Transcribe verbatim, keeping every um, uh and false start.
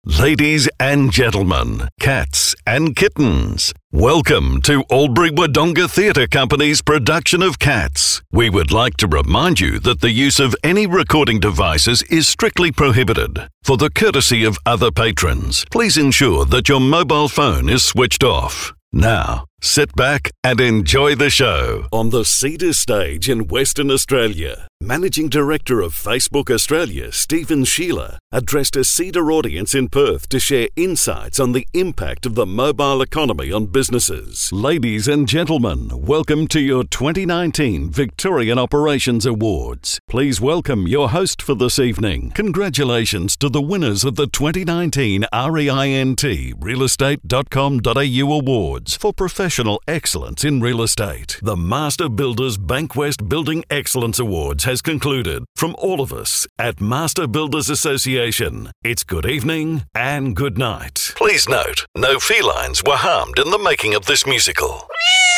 Ladies and gentlemen, cats and kittens, welcome to Albury Wodonga Theatre Company's production of Cats. We would like to remind you that the use of any recording devices is strictly prohibited. For the courtesy of other patrons, please ensure that your mobile phone is switched off. Now, sit back and enjoy the show. On the Cedar stage in Western Australia, Managing Director of Facebook Australia, Stephen Sheila, addressed a Cedar audience in Perth to share insights on the impact of the mobile economy on businesses. Ladies and gentlemen, welcome to your twenty nineteen Victorian Operations Awards. Please welcome your host for this evening. Congratulations to the winners of the twenty nineteen REINT real estate dot com dot a u Awards for Professional Excellence in Real Estate. The Master Builders Bankwest Building Excellence Awards has concluded. From all of us at Master Builders Association, it's good evening and good night. Please note, no felines were harmed in the making of this musical.